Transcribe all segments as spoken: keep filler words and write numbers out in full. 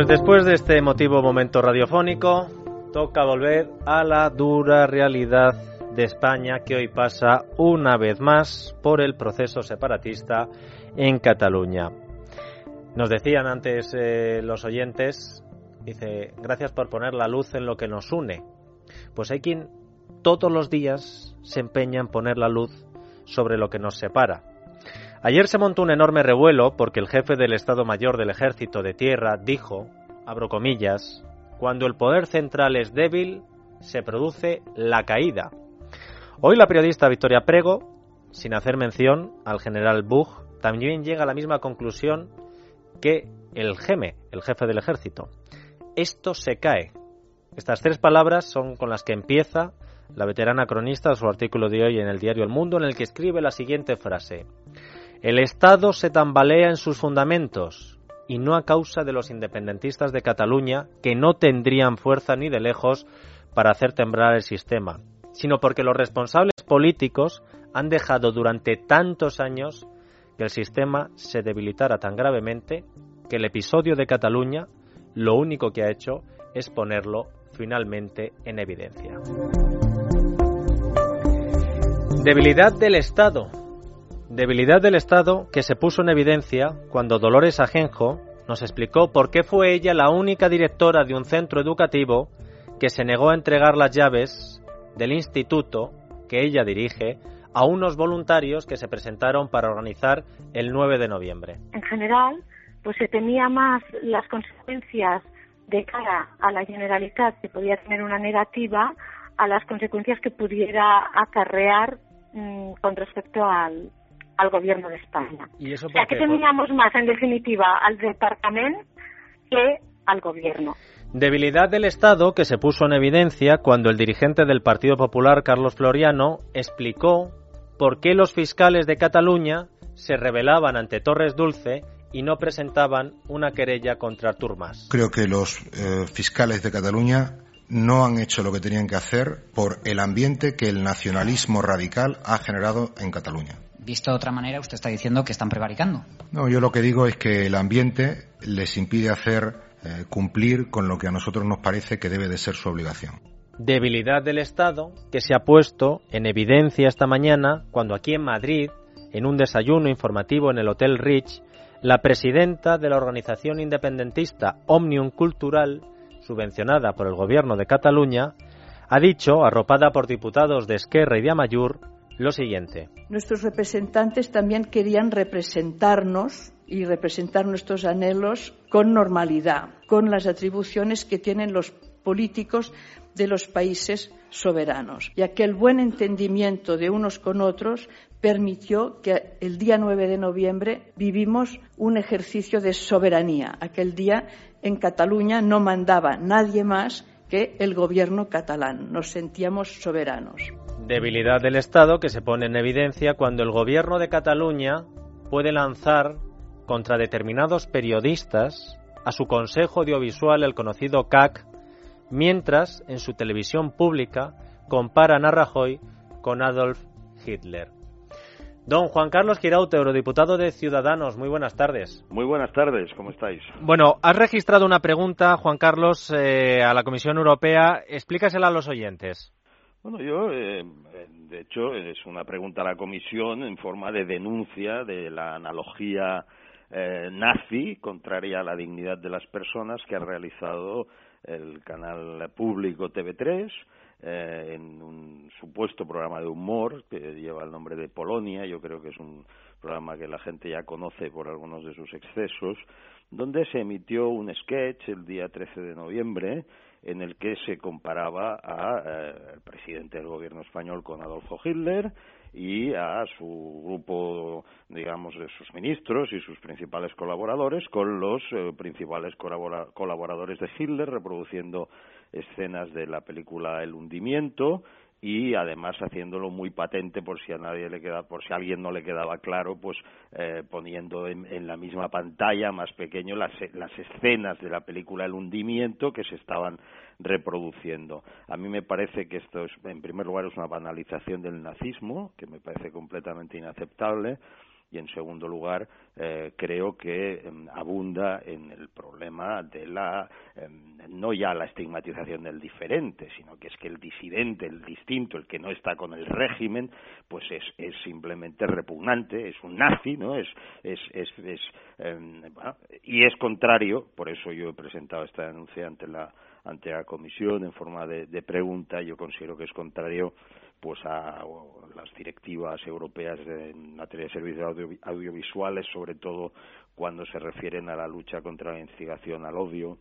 Pues después de este emotivo momento radiofónico, toca volver a la dura realidad de España, que hoy pasa una vez más por el proceso separatista en Cataluña. Nos decían antes eh, los oyentes, dice, gracias por poner la luz en lo que nos une. Pues hay quien todos los días se empeña en poner la luz sobre lo que nos separa. Ayer se montó un enorme revuelo porque el jefe del Estado Mayor del Ejército de Tierra dijo, abro comillas, cuando el poder central es débil, se produce la caída. Hoy la periodista Victoria Prego, sin hacer mención al general Buch, también llega a la misma conclusión que el GEME, el jefe del ejército. Esto se cae. Estas tres palabras son con las que empieza la veterana cronista su artículo de hoy en el diario El Mundo, en el que escribe la siguiente frase. El Estado se tambalea en sus fundamentos, y no a causa de los independentistas de Cataluña, que no tendrían fuerza ni de lejos para hacer temblar el sistema, sino porque los responsables políticos han dejado durante tantos años que el sistema se debilitara tan gravemente que el episodio de Cataluña lo único que ha hecho es ponerlo finalmente en evidencia. Debilidad del Estado. Debilidad del Estado que se puso en evidencia cuando Dolores Ajenjo nos explicó por qué fue ella la única directora de un centro educativo que se negó a entregar las llaves del instituto que ella dirige a unos voluntarios que se presentaron para organizar el nueve de noviembre. En general, pues se temía más las consecuencias de cara a la Generalitat, que podía tener una negativa, a las consecuencias que pudiera acarrear mmm, con respecto al, al gobierno de España. ¿Y eso o sea, que teníamos más, en definitiva, al departamento que al gobierno. Debilidad del Estado que se puso en evidencia cuando el dirigente del Partido Popular, Carlos Floriano, explicó por qué los fiscales de Cataluña se rebelaban ante Torres Dulce y no presentaban una querella contra Artur Mas. Creo que los eh, fiscales de Cataluña no han hecho lo que tenían que hacer por el ambiente que el nacionalismo radical ha generado en Cataluña. Visto de otra manera, usted está diciendo que están prevaricando. No, yo lo que digo es que el ambiente les impide hacer eh, cumplir con lo que a nosotros nos parece que debe de ser su obligación. Debilidad del Estado que se ha puesto en evidencia esta mañana cuando aquí en Madrid, en un desayuno informativo en el Hotel Rich, la presidenta de la organización independentista Òmnium Cultural, subvencionada por el gobierno de Cataluña, ha dicho, arropada por diputados de Esquerra y de Amaiur, lo siguiente. Nuestros representantes también querían representarnos y representar nuestros anhelos con normalidad, con las atribuciones que tienen los políticos de los países soberanos, ya que el buen entendimiento de unos con otros permitió que el día nueve de noviembre vivimos un ejercicio de soberanía. Aquel día en Cataluña no mandaba nadie más que el gobierno catalán. Nos sentíamos soberanos. Debilidad del Estado que se pone en evidencia cuando el gobierno de Cataluña puede lanzar contra determinados periodistas a su consejo audiovisual, el conocido C A C, mientras en su televisión pública comparan a Rajoy con Adolf Hitler. Don Juan Carlos Girauta, eurodiputado de Ciudadanos, muy buenas tardes. Muy buenas tardes, ¿cómo estáis? Bueno, has registrado una pregunta, Juan Carlos, eh, a la Comisión Europea. Explícasela a los oyentes. Bueno, yo, eh, de hecho, es una pregunta a la Comisión en forma de denuncia de la analogía eh, nazi, contraria a la dignidad de las personas, que ha realizado el canal público T V tres, eh, en un supuesto programa de humor que lleva el nombre de Polonia. Yo creo que es un programa que la gente ya conoce por algunos de sus excesos, donde se emitió un sketch el día trece de noviembre en el que se comparaba a eh, el presidente del gobierno español con Adolfo Hitler y a su grupo, digamos, de sus ministros y sus principales colaboradores con los eh, principales colabora- colaboradores de Hitler, reproduciendo escenas de la película El hundimiento y además haciéndolo muy patente por si a nadie le queda, por si a alguien no le quedaba claro, pues eh, poniendo en, en la misma pantalla más pequeño las, las escenas de la película El hundimiento que se estaban reproduciendo. A mí me parece que esto es, en primer lugar, es una banalización del nazismo, que me parece completamente inaceptable, y en segundo lugar eh, creo que eh, abunda en el problema de la, eh, no ya la estigmatización del diferente, sino que es que el disidente, el distinto, el que no está con el régimen, pues es, es simplemente repugnante, es un nazi, ¿no? Es, es, es, es eh, bueno, y es contrario, por eso yo he presentado esta denuncia ante la ante la comisión en forma de, de pregunta. Yo considero que es contrario pues a las directivas europeas en materia de servicios audio, audiovisuales, sobre todo cuando se refieren a la lucha contra la instigación al odio.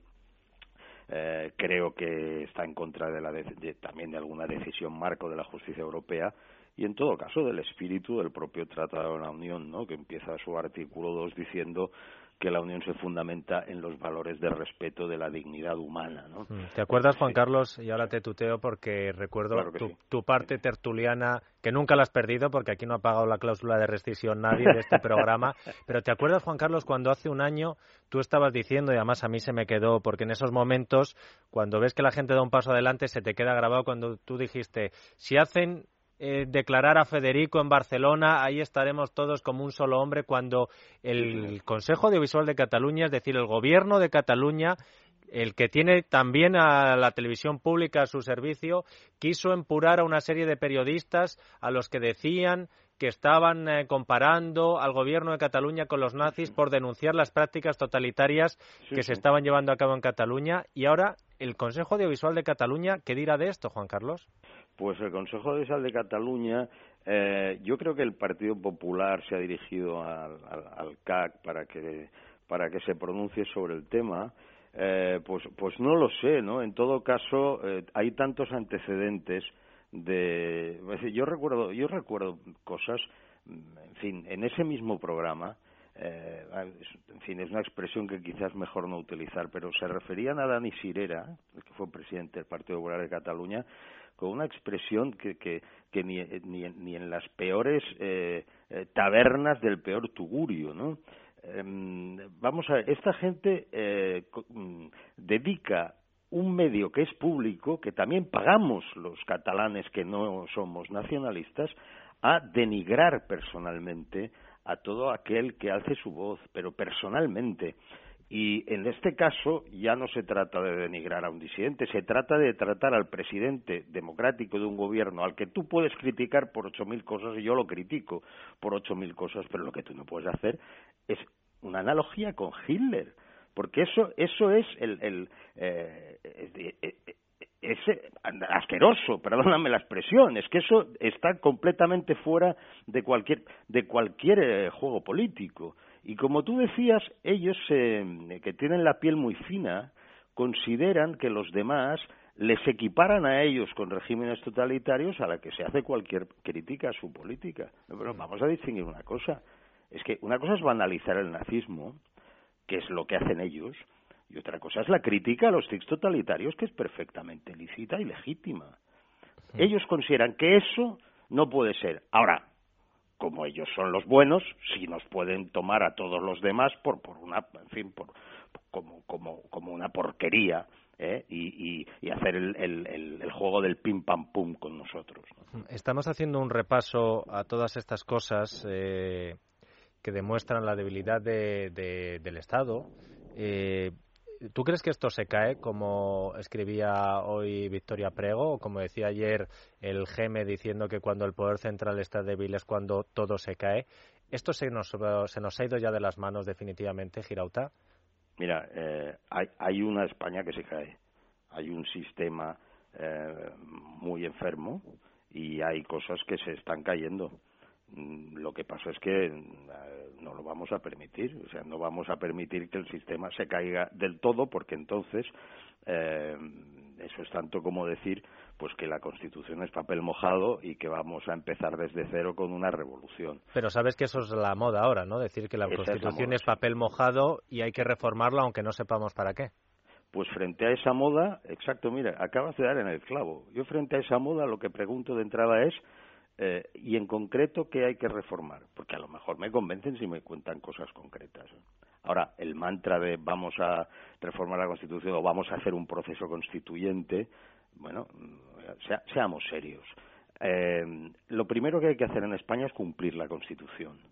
Eh, creo que está en contra de la de, de, también de alguna decisión marco de la justicia europea y, en todo caso, del espíritu del propio Tratado de la Unión, ¿no?, que empieza su artículo dos diciendo que la Unión se fundamenta en los valores de respeto de la dignidad humana, ¿no? ¿Te acuerdas, Juan Carlos? Y ahora te tuteo porque recuerdo claro que tu, sí. tu parte tertuliana, que nunca la has perdido porque aquí no ha pagado la cláusula de rescisión nadie de este programa, pero ¿te acuerdas, Juan Carlos, cuando hace un año tú estabas diciendo, y además a mí se me quedó, porque en esos momentos, cuando ves que la gente da un paso adelante, se te queda grabado cuando tú dijiste, si hacen Eh, declarar a Federico en Barcelona, ahí estaremos todos como un solo hombre, cuando el Consejo Audiovisual de Cataluña, es decir, el Gobierno de Cataluña, el que tiene también a la televisión pública a su servicio, quiso empurar a una serie de periodistas a los que decían que estaban eh, comparando al Gobierno de Cataluña con los nazis por denunciar las prácticas totalitarias sí, que sí. se estaban llevando a cabo en Cataluña. Y ahora, el Consejo Audiovisual de Cataluña, ¿qué dirá de esto, Juan Carlos? Pues el Consejo Audiovisual de Cataluña, eh, yo creo que el Partido Popular se ha dirigido al, al, al C A C para que para que se pronuncie sobre el tema. Eh, pues pues no lo sé, ¿no? En todo caso, eh, hay tantos antecedentes de, yo recuerdo yo recuerdo cosas, en fin, en ese mismo programa. Eh, en fin, es una expresión que quizás mejor no utilizar, pero se referían a Dani Sirera, el que fue presidente del Partido Popular de Cataluña, con una expresión que, que, que ni, ni, ni en las peores eh, eh, tabernas del peor tugurio, ¿no? Eh, vamos a ver, esta gente eh, dedica un medio que es público, que también pagamos los catalanes que no somos nacionalistas, a denigrar personalmente a todo aquel que alce su voz, pero personalmente. Y en este caso ya no se trata de denigrar a un disidente, se trata de tratar al presidente democrático de un gobierno al que tú puedes criticar por ocho mil cosas, y yo lo critico por ocho mil cosas, pero lo que tú no puedes hacer es una analogía con Hitler, porque eso eso es el, el eh, eh, eh, es asqueroso, perdóname la expresión, es que eso está completamente fuera de cualquier de cualquier eh, juego político. Y como tú decías, ellos eh, que tienen la piel muy fina consideran que los demás les equiparan a ellos con regímenes totalitarios a la que se hace cualquier crítica a su política. Pero vamos a distinguir una cosa, es que una cosa es banalizar el nazismo, que es lo que hacen ellos, y otra cosa es la crítica a los tics totalitarios, que es perfectamente lícita y legítima. Sí. Ellos consideran que eso no puede ser. Ahora, como ellos son los buenos, sí nos pueden tomar a todos los demás por, por una, en fin, por, como, como, como una porquería, ¿eh? y, y, y hacer el, el, el, el juego del pim pam pum con nosotros, ¿no? Estamos haciendo un repaso a todas estas cosas eh, que demuestran la debilidad de, de, del Estado. Eh, ¿Tú crees que esto se cae, como escribía hoy Victoria Prego, o como decía ayer el G E M E diciendo que cuando el poder central está débil es cuando todo se cae? ¿Esto se nos, se nos ha ido ya de las manos definitivamente, Girauta? Mira, eh, hay, hay una España que se cae. Hay un sistema eh, muy enfermo y hay cosas que se están cayendo. Lo que pasa es que eh, no lo vamos a permitir, o sea, no vamos a permitir que el sistema se caiga del todo, porque entonces eh, eso es tanto como decir pues que la Constitución es papel mojado y que vamos a empezar desde cero con una revolución. Pero sabes que eso es la moda ahora, ¿no? Decir que la Esa Constitución es, la moda, es papel sí. mojado y hay que reformarlo aunque no sepamos para qué. Pues frente a esa moda, exacto, mira, acabas de dar en el clavo. Yo frente a esa moda lo que pregunto de entrada es Eh, y en concreto, ¿qué hay que reformar? Porque a lo mejor me convencen si me cuentan cosas concretas. Ahora, el mantra de vamos a reformar la Constitución o vamos a hacer un proceso constituyente, bueno, sea, seamos serios. Eh, lo primero que hay que hacer en España es cumplir la Constitución.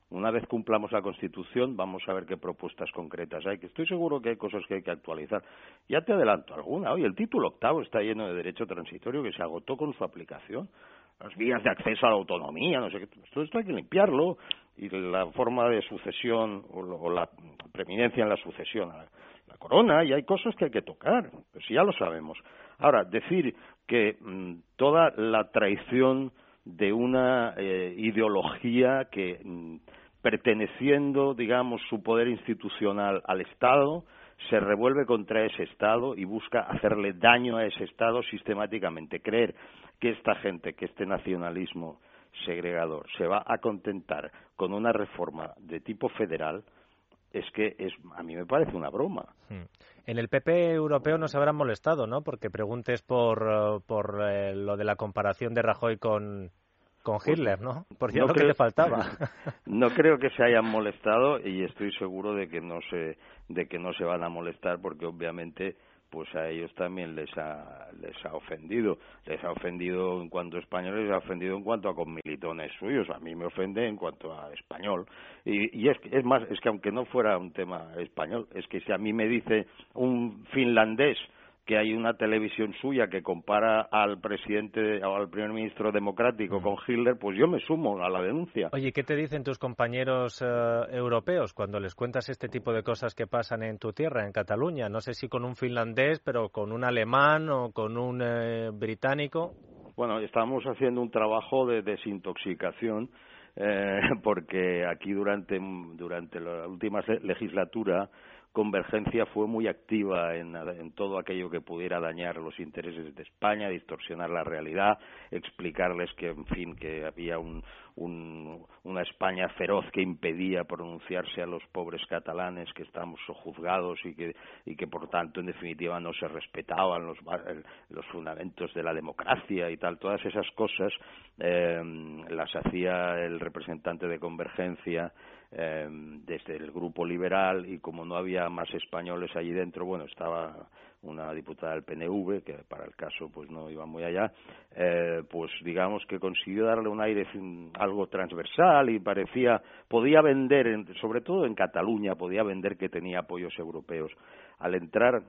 Una vez cumplamos la Constitución, vamos a ver qué propuestas concretas hay, que estoy seguro que hay cosas que hay que actualizar. Ya te adelanto alguna. Oye, el título octavo está lleno de derecho transitorio que se agotó con su aplicación. Las vías de acceso a la autonomía, no sé qué. Todo esto hay que limpiarlo. Y la forma de sucesión o, lo, o la preeminencia en la sucesión a la, la corona, y hay cosas que hay que tocar. Pues ya lo sabemos. Ahora, decir que mmm, toda la traición de una eh, ideología que, mmm, perteneciendo, digamos, su poder institucional al Estado, se revuelve contra ese Estado y busca hacerle daño a ese Estado sistemáticamente. Creer que esta gente, que este nacionalismo segregador se va a contentar con una reforma de tipo federal, es que es, a mí me parece una broma. En el P P europeo no se habrán molestado, ¿no? Porque preguntes por, por eh, lo de la comparación de Rajoy con... con Hitler, ¿no? Porque no es lo creo, que te faltaba. No creo que se hayan molestado y estoy seguro de que no se de que no se van a molestar porque obviamente pues a ellos también les ha les ha ofendido, les ha ofendido en cuanto a españoles, les ha ofendido en cuanto a comilitones suyos, a mí me ofende en cuanto a español y, y es es más es que aunque no fuera un tema español, es que si a mí me dice un finlandés que hay una televisión suya que compara al presidente o al primer ministro democrático mm. con Hitler, pues yo me sumo a la denuncia. Oye, ¿qué te dicen tus compañeros uh, europeos cuando les cuentas este tipo de cosas que pasan en tu tierra, en Cataluña? No sé si con un finlandés, pero con un alemán o con un eh, británico. Bueno, estamos haciendo un trabajo de desintoxicación eh, porque aquí durante, durante la última legislatura Convergencia fue muy activa en, en todo aquello que pudiera dañar los intereses de España, distorsionar la realidad, explicarles que, en fin, que había un, un, una España feroz que impedía pronunciarse a los pobres catalanes que estamos sojuzgados y que, y que por tanto, en definitiva, no se respetaban los, los fundamentos de la democracia y tal. Todas esas cosas eh, las hacía el representante de Convergencia Eh, desde el grupo liberal y como no había más españoles allí dentro, bueno, estaba una diputada del P N V que para el caso pues no iba muy allá, eh, pues digamos que consiguió darle un aire algo transversal y parecía, podía vender, en, sobre todo en Cataluña, podía vender que tenía apoyos europeos. Al entrar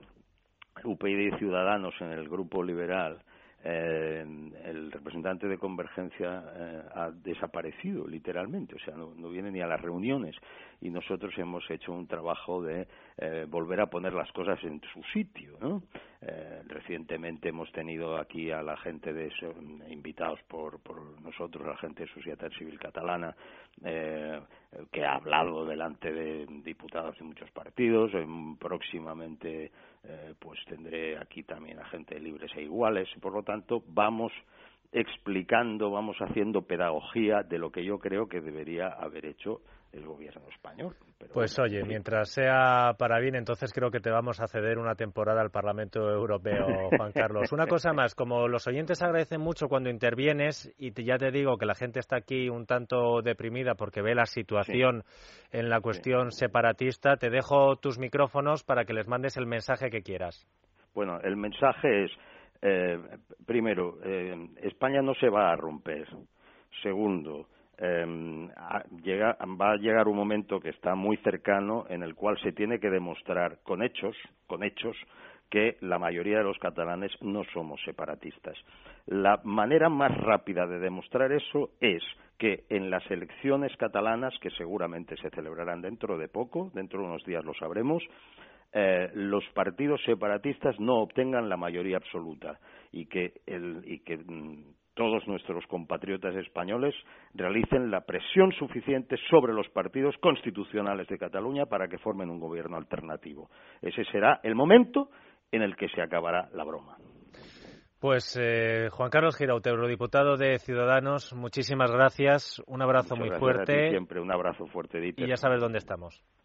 U P y Ciudadanos en el grupo liberal, Eh, el representante de Convergencia eh, ha desaparecido literalmente, o sea, no, no viene ni a las reuniones y nosotros hemos hecho un trabajo de eh, volver a poner las cosas en su sitio, ¿no? Eh, recientemente hemos tenido aquí a la gente de eso, invitados por, por nosotros, la gente de Sociedad Civil Catalana, eh, que ha hablado delante de diputados de muchos partidos. Eh, próximamente eh, pues tendré aquí también a gente de Libres e Iguales y por lo tanto vamos explicando, vamos haciendo pedagogía de lo que yo creo que debería haber hecho el gobierno español. Pero pues bueno, oye, sí. Mientras sea para bien, entonces creo que te vamos a ceder una temporada al Parlamento Europeo, Juan Carlos. Una cosa más, como los oyentes agradecen mucho cuando intervienes, y te, ya te digo que la gente está aquí un tanto deprimida porque ve la situación sí. en la cuestión sí. separatista, te dejo tus micrófonos para que les mandes el mensaje que quieras. Bueno, el mensaje es, eh, primero, eh, España no se va a romper. Segundo, Eh, llega, va a llegar un momento que está muy cercano en el cual se tiene que demostrar con hechos, con hechos que la mayoría de los catalanes no somos separatistas. La manera más rápida de demostrar eso es que en las elecciones catalanas, que seguramente se celebrarán dentro de poco, dentro de unos días lo sabremos, eh, los partidos separatistas no obtengan la mayoría absoluta y que, el, y que mm, todos nuestros compatriotas españoles realicen la presión suficiente sobre los partidos constitucionales de Cataluña para que formen un gobierno alternativo. Ese será el momento en el que se acabará la broma. Pues eh, Juan Carlos Giraut, eurodiputado de Ciudadanos, muchísimas gracias, un abrazo Muchas muy gracias fuerte. A ti siempre, un abrazo fuerte, Dieter. Y ya sabes dónde estamos.